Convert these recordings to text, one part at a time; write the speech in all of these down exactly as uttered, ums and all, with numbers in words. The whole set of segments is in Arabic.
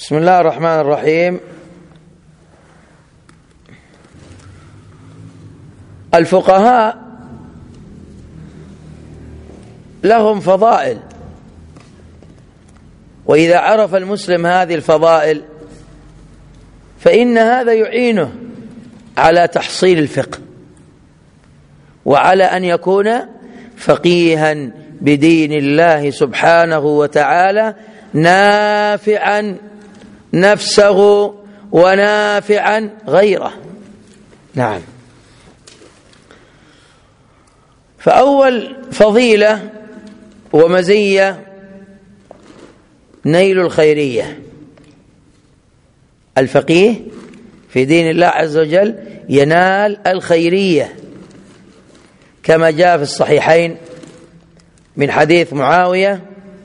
بسم الله الرحمن الرحيم. الفقهاء لهم فضائل، وإذا عرف المسلم هذه الفضائل فإن هذا يعينه على تحصيل الفقه وعلى أن يكون فقيها بدين الله سبحانه وتعالى، نافعا نفسه ونافعا غيره. نعم. فأول فضيلة ومزية نيل الخيرية. الفقيه في دين الله عز وجل ينال الخيرية، كما جاء في الصحيحين من حديث معاوية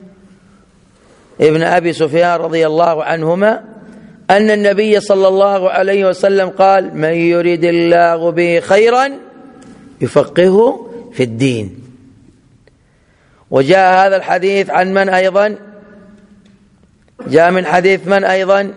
ابن أبي سفيان رضي الله عنهما أن النبي صلى الله عليه وسلم قال: من يريد الله به خيرا يفقهه في الدين. وجاء هذا الحديث عن من أيضا؟ جاء من حديث من أيضا؟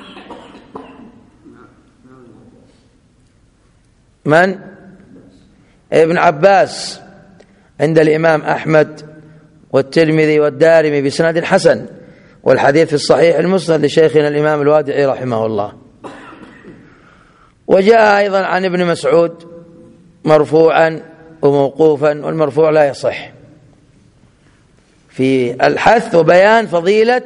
من؟ ابن عباس عند الإمام أحمد والترمذي والدارمي بسند حسن، والحديث في الصحيح المسند لشيخنا الإمام الوادعي رحمه الله. وجاء أيضا عن ابن مسعود مرفوعا وموقوفا، والمرفوع لا يصح، في الحث وبيان فضيلة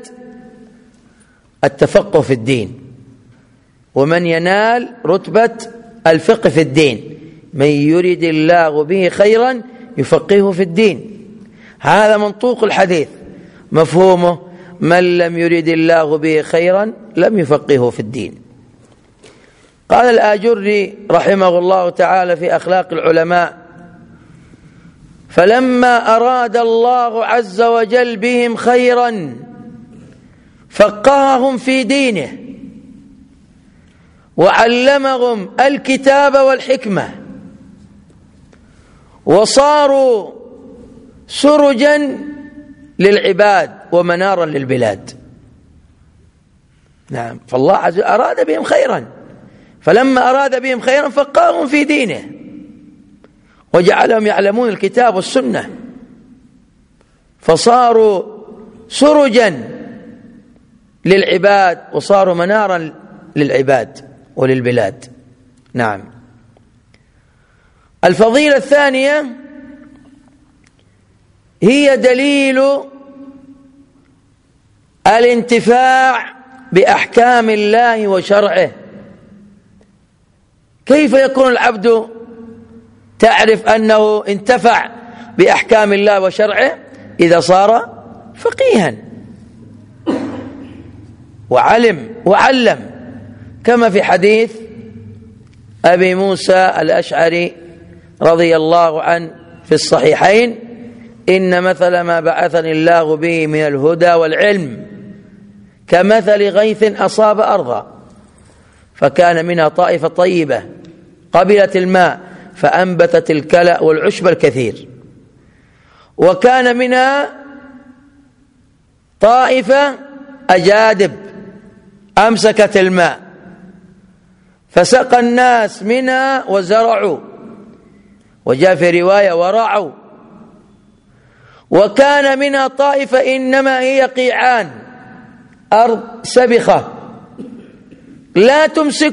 التفقه في الدين، ومن ينال رتبة الفقه في الدين. من يريد الله به خيرا يفقهه في الدين، هذا منطوق الحديث. مفهومه: من لم يريد الله به خيرا لم يفقهه في الدين. قال الآجري رحمه الله تعالى في أخلاق العلماء: فلما أراد الله عز وجل بهم خيرا فقههم في دينه وعلمهم الكتاب والحكمة، وصاروا سرجا للعباد ومنارا للبلاد. نعم. فالله عز وجل أراد بهم خيرا، فلما أراد بهم خيرا فقههم في دينه وجعلهم يعلمون الكتاب والسنة، فصاروا سرجا للعباد وصاروا منارا للعباد وللبلاد. نعم. الفضيلة الثانية هي دليل الانتفاع بأحكام الله وشرعه. كيف يكون العبد تعرف أنه انتفع بأحكام الله وشرعه؟ إذا صار فقيها وعلم وعلم، كما في حديث أبي موسى الأشعري رضي الله عنه في الصحيحين: إن مثل ما بعثني الله به من الهدى والعلم كمثل غيث أصاب أرضا فكان منها طائفة طيبة قبلت الماء فأنبتت الكلأ والعشب الكثير، وكان منها طائفة أجادب أمسكت الماء فسقى الناس منها وزرعوا، وجاء في رواية ورعوا. وكان منها طائفة إنما هي قيعان، أرض سبخة لا تمسك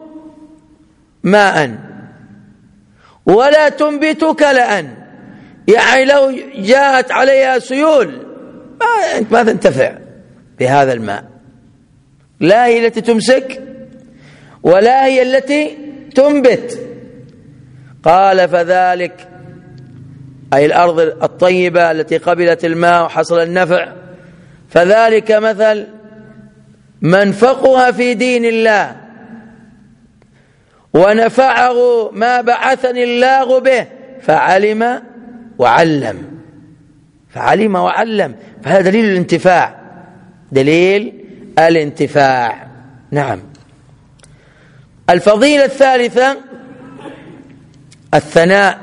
ماء ولا تنبت كلأ، يعني لو جاءت عليها سيول ما أنت ما تنتفع بهذا الماء، لا هي التي تمسك ولا هي التي تنبت. قال: فذلك أي الأرض الطيبة التي قبلت الماء وحصل النفع، فذلك مثل من فقه في دين الله ونفعه ما بعثني الله به فعلم وعلم فعلم وعلم فهذا دليل الانتفاع، دليل الانتفاع. نعم. الفضيلة الثالثة الثناء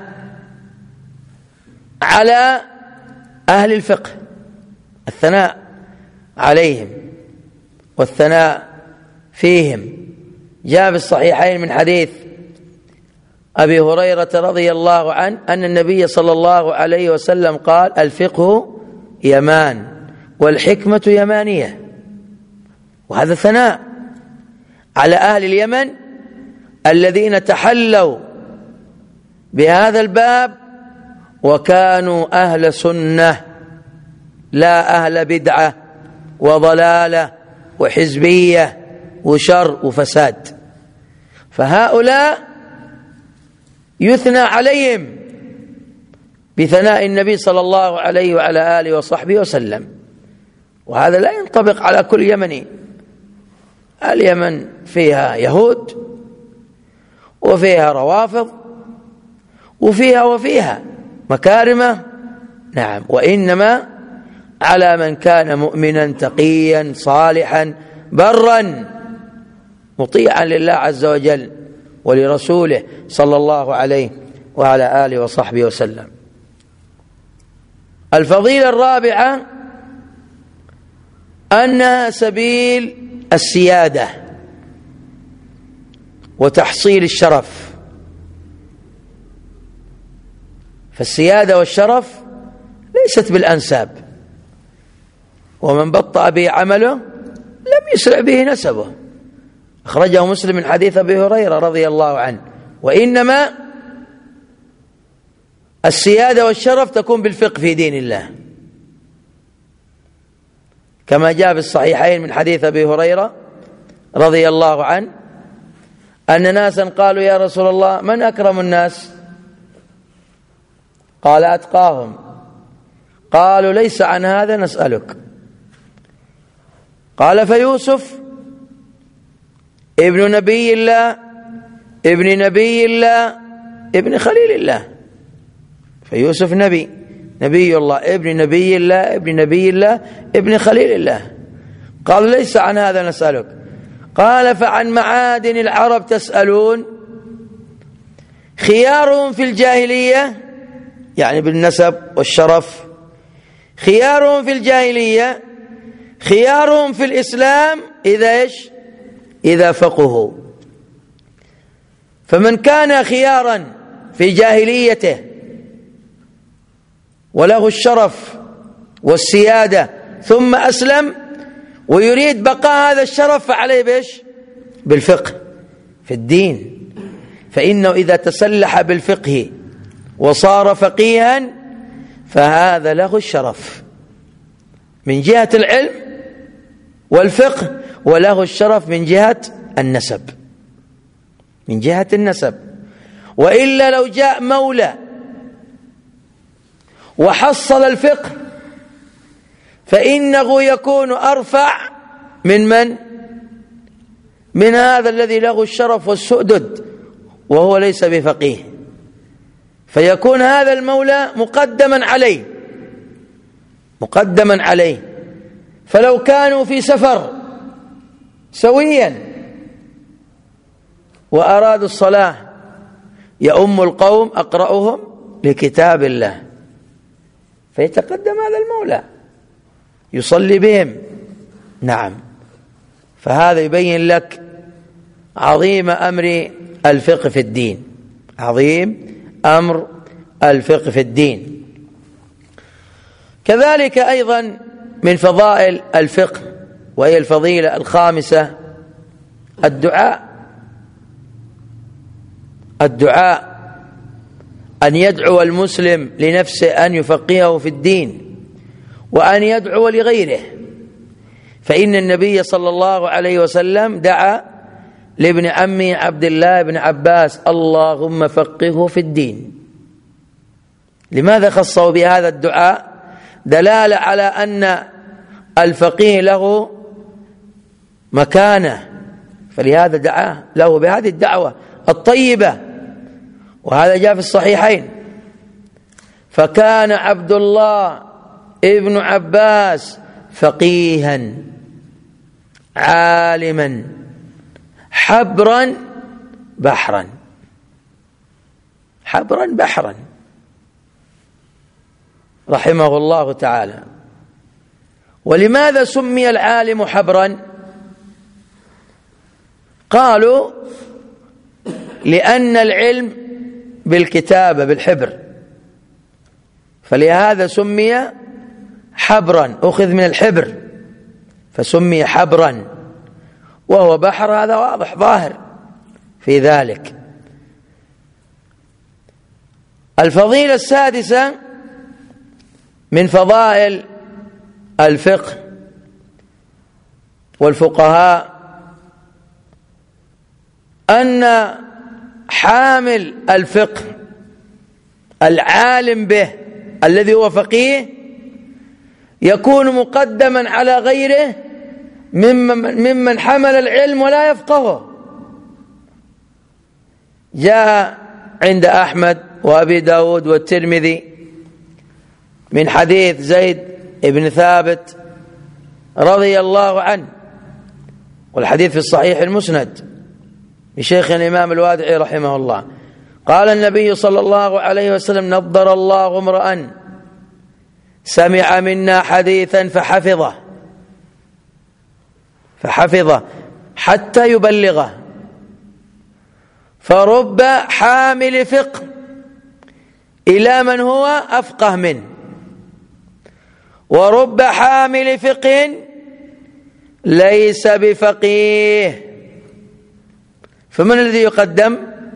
على أهل الفقه، الثناء عليهم والثناء فيهم. جاء في الصحيحين من حديث أبي هريرة رضي الله عنه أن النبي صلى الله عليه وسلم قال: الفقه يمان والحكمة يمانية. وهذا ثناء على أهل اليمن الذين تحلوا بهذا الباب وكانوا أهل سنة لا أهل بدعة وضلالة وحزبية وشر وفساد. فهؤلاء يثنى عليهم بثناء النبي صلى الله عليه وعلى آله وصحبه وسلم. وهذا لا ينطبق على كل يمني. اليمن فيها يهود وفيها روافض وفيها وفيها مكارمة، نعم، وإنما على من كان مؤمنا تقيا صالحا برا مطيعا لله عز وجل ولرسوله صلى الله عليه وعلى آله وصحبه وسلم. الفضيلة الرابعة أنها سبيل السيادة وتحصيل الشرف. فالسيادة والشرف ليست بالأنساب، ومن بطأ به عمله لم يسرع به نسبه. أخرجه مسلم من حديث أبي هريرة رضي الله عنه. وإنما السيادة والشرف تكون بالفقه في دين الله، كما جاء في الصحيحين من حديث أبي هريرة رضي الله عنه أن ناسا قالوا: يا رسول الله، من أكرم الناس؟ قال: أتقاهم. قالوا: ليس عن هذا نسألك. قال: فيوسف ابن نبي الله ابن نبي الله ابن خليل الله. فيوسف نبي نبي الله ابن نبي الله ابن نبي الله ابن خليل الله. قال: ليس عن هذا نسألك. قال: فعن معادن العرب تسألون؟ خيارهم في الجاهلية، يعني بالنسب والشرف، خيارهم في الجاهلية، خيارهم في الإسلام إذا إيش؟ إذا فقهوا. فمن كان خيارا في جاهليته وله الشرف والسيادة ثم أسلم ويريد بقاء هذا الشرف فعليه بإيش؟ بالفقه في الدين. فإنه إذا تسلح بالفقه وصار فقيها فهذا له الشرف من جهة العلم والفقه، وله الشرف من جهة النسب، من جهة النسب. وإلا لو جاء مولى وحصل الفقه فإنه يكون أرفع من من؟ من هذا الذي له الشرف والسؤدد وهو ليس بفقيه، فيكون هذا المولى مقدما عليه مقدما عليه. فلو كانوا في سفر سويا وأرادوا الصلاة يؤم القوم أقرأهم لكتاب الله، فيتقدم هذا المولى يصلي بهم. نعم، فهذا يبين لك عظيم أمر الفقه في الدين، عظيم أمر الفقه في الدين. كذلك أيضا من فضائل الفقه، وهي الفضيلة الخامسة، الدعاء. الدعاء أن يدعو المسلم لنفسه أن يفقهه في الدين، وأن يدعو لغيره. فإن النبي صلى الله عليه وسلم دعا لابن عمه عبد الله بن عباس: اللهم فقهه في الدين. لماذا خصه بهذا الدعاء؟ دلالة على أن الفقيه له مكانة، فلهذا دعاه له بهذه الدعوة الطيبة. وهذا جاء في الصحيحين: فكان عبد الله ابن عباس فقيها عالما حبرا بحرا. حبرا بحرا رحمه الله تعالى. ولماذا سمي العالم حبرا؟ قالوا لأن العلم بالكتابة بالحبر، فلهذا سمي حبرا، أخذ من الحبر فسمي حبرا، وهو بحر، هذا واضح ظاهر في ذلك. الفضيلة السادسة من فضائل الفقه والفقهاء أن حامل الفقه العالم به الذي هو فقيه يكون مقدما على غيره ممن حمل العلم ولا يفقهه. جاء عند أحمد وأبي داود والترمذي من حديث زيد بن ثابت رضي الله عنه، والحديث في الصحيح المسند لشيخ الإمام الوادعي رحمه الله، قال النبي صلى الله عليه وسلم: نضر الله امرأ سمع منا حديثا فحفظه فحفظه حتى يبلغه، فرب حامل فقه إلى من هو أفقه منه، ورب حامل فقه ليس بفقيه. فمن الذي يقدم؟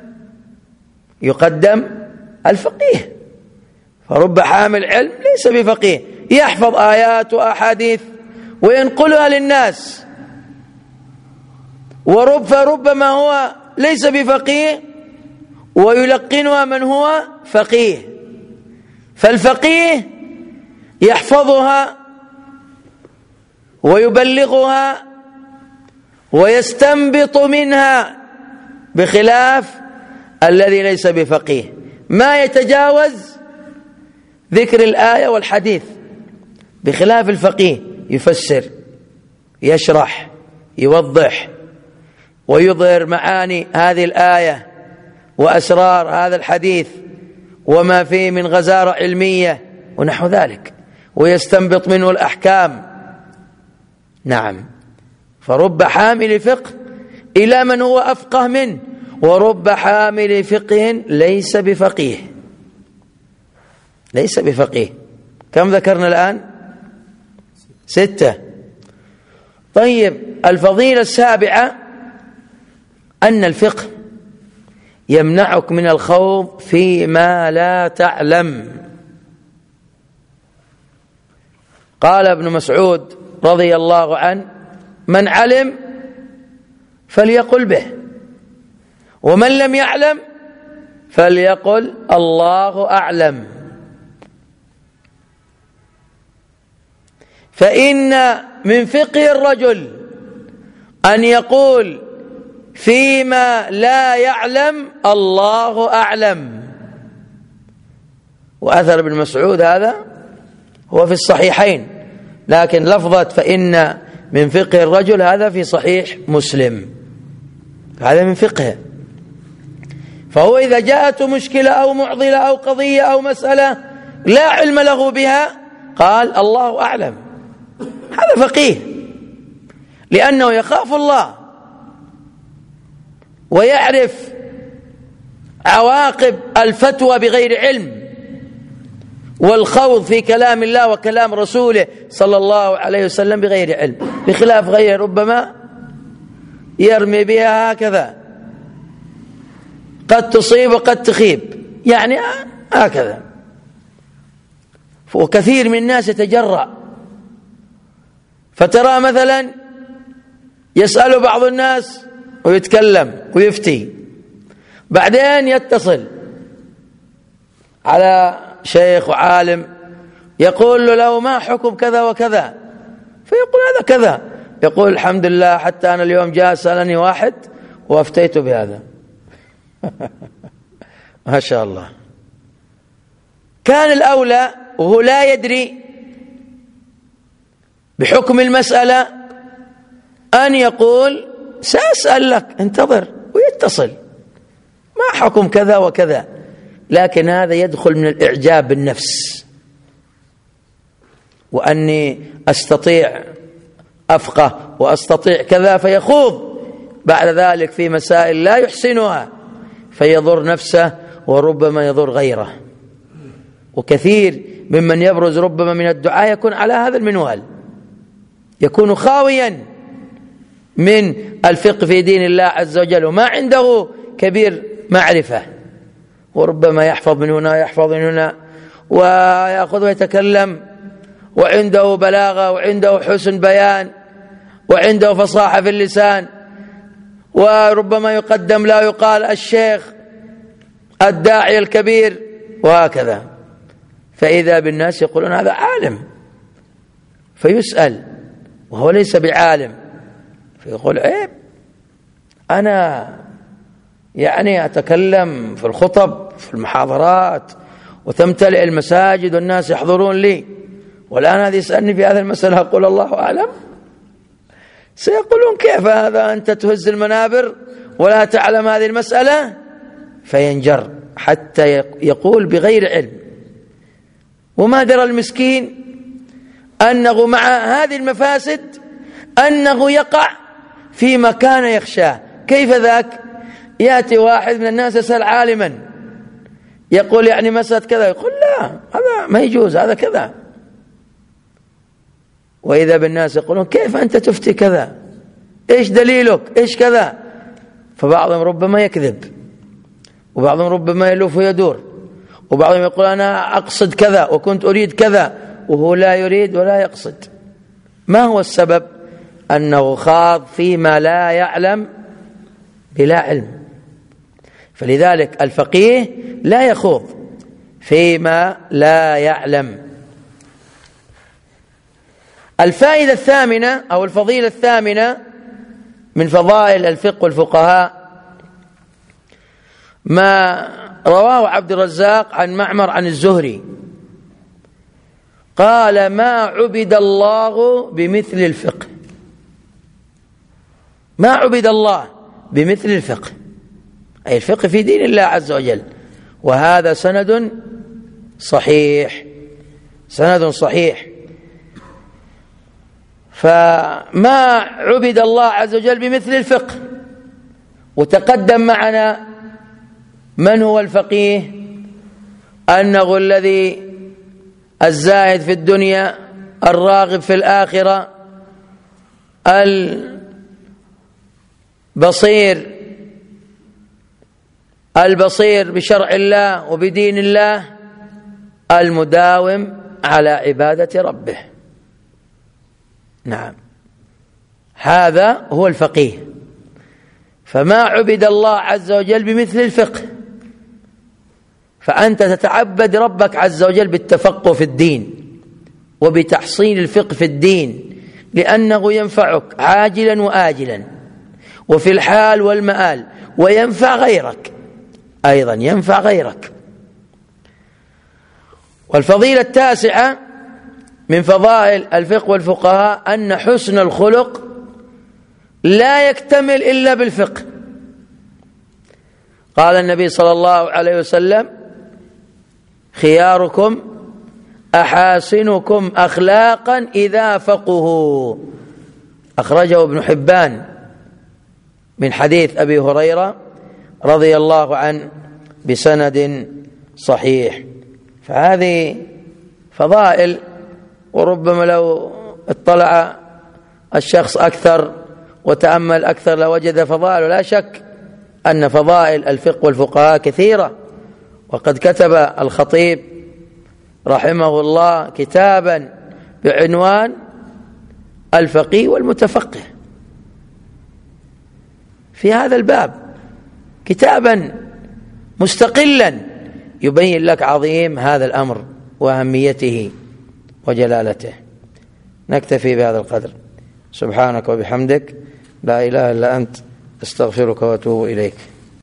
يقدم الفقيه. فرب حامل علم ليس بفقيه، يحفظ آيات وأحاديث وينقلها للناس، ورب فربما هو ليس بفقيه ويلقنها من هو فقيه. فالفقيه يحفظها ويبلغها ويستنبط منها، بخلاف الذي ليس بفقيه ما يتجاوز ذكر الآية والحديث، بخلاف الفقيه يفسر يشرح يوضح ويظهر معاني هذه الآية وأسرار هذا الحديث وما فيه من غزارة علمية ونحو ذلك، ويستنبط منه الأحكام. نعم، فرب حامل فقه إلى من هو أفقه منه، ورب حامل فقه ليس بفقيه ليس بفقيه. كم ذكرنا الآن؟ ستة. طيب، الفضيلة السابعة أن الفقه يمنعك من الخوض فيما لا تعلم. قال ابن مسعود رضي الله عنه: من علم فليقل به، ومن لم يعلم فليقل الله أعلم. فإن من فقه الرجل أن يقول فيما لا يعلم الله أعلم. وأثر ابن مسعود هذا هو في الصحيحين، لكن لفظة فإن من فقه الرجل هذا في صحيح مسلم، هذا من فقهه. فهو إذا جاءته مشكلة أو معضلة أو قضية أو مسألة لا علم له بها قال الله أعلم، هذا فقيه، لأنه يخاف الله ويعرف عواقب الفتوى بغير علم والخوض في كلام الله وكلام رسوله صلى الله عليه وسلم بغير علم، بخلاف غيره ربما يرمي بها هكذا، قد تصيب وقد تخيب، يعني هكذا. وكثير من الناس يتجرأ، فترى مثلا يسأل بعض الناس ويتكلم ويفتي، بعدين يتصل على شيخ وعالم يقول له لو ما حكم كذا وكذا، فيقول هذا كذا، يقول الحمد لله حتى أنا اليوم جاء سألني واحد وأفتيت بهذا. ما شاء الله. كان الأولى وهو لا يدري بحكم المسألة أن يقول سأسأل لك انتظر، ويتصل ما حكم كذا وكذا، لكن هذا يدخل من الإعجاب بالنفس، وأني أستطيع أفقه وأستطيع كذا، فيخوض بعد ذلك في مسائل لا يحسنها فيضر نفسه وربما يضر غيره. وكثير ممن يبرز ربما من الدعاء يكون على هذا المنوال، يكون خاويا من الفقه في دين الله عز وجل وما عنده كبير معرفة، وربما يحفظ من هنا يحفظ من هنا ويأخذ ويتكلم، وعنده بلاغة وعنده حسن بيان وعنده فصاحة في اللسان، وربما يقدم لا يقال الشيخ الداعي الكبير وهكذا. فإذا بالناس يقولون هذا عالم فيسأل وهو ليس بعالم، فيقول عيب أنا يعني أتكلم في الخطب في المحاضرات وتمتلئ المساجد والناس يحضرون لي، والآن هذا يسألني في هذه المسألة أقول الله أعلم. سيقولون كيف هذا أنت تهز المنابر ولا تعلم هذه المسألة؟ فينجر حتى يقول بغير علم. وما درى المسكين أنه مع هذه المفاسد أنه يقع فيما كان يخشاه. كيف ذاك؟ يأتي واحد من الناس يسأل عالما يقول يعني مسألة كذا، يقول لا هذا ما يجوز هذا كذا، وإذا بالناس يقولون كيف أنت تفتي كذا، إيش دليلك، إيش كذا. فبعضهم ربما يكذب، وبعضهم ربما يلف ويدور، وبعضهم يقول أنا أقصد كذا وكنت أريد كذا وهو لا يريد ولا يقصد. ما هو السبب؟ أنه خاض فيما لا يعلم بلا علم. فلذلك الفقيه لا يخوض فيما لا يعلم. الفائدة الثامنة أو الفضيلة الثامنة من فضائل الفقه والفقهاء ما رواه عبد الرزاق عن معمر عن الزهري قال ما عبد الله بمثل الفقه، ما عبد الله بمثل الفقه، أي الفقه في دين الله عز وجل. وهذا سند صحيح، سند صحيح. فما عبد الله عز وجل بمثل الفقه. وتقدم معنا من هو الفقيه، أنه الذي الزاهد في الدنيا الراغب في الآخرة البصير البصير بشرع الله وبدين الله المداوم على عبادة ربه. نعم، هذا هو الفقيه. فما عبد الله عز وجل بمثل الفقه، فأنت تتعبد ربك عز وجل بالتفقه في الدين وبتحصيل الفقه في الدين، لأنه ينفعك عاجلا وآجلا وفي الحال والمآل، وينفع غيرك أيضا، ينفع غيرك. والفضيلة التاسعة من فضائل الفقه والفقهاء أن حسن الخلق لا يكتمل إلا بالفقه. قال النبي صلى الله عليه وسلم خياركم أحاسنكم أخلاقا إذا فقهوا، أخرجه ابن حبان من حديث أبي هريرة رضي الله عنه بسند صحيح. فهذه فضائل، وربما لو اطلع الشخص أكثر وتأمل أكثر لوجد فضائل. ولا شك أن فضائل الفقه والفقهاء كثيرة، وقد كتب الخطيب رحمه الله كتابا بعنوان الفقيه والمتفقه في هذا الباب، كتابا مستقلا يبين لك عظيم هذا الأمر وأهميته وجلالته. نكتفي بهذا القدر. سبحانك وبحمدك لا إله إلا أنت استغفرك وأتوب إليك.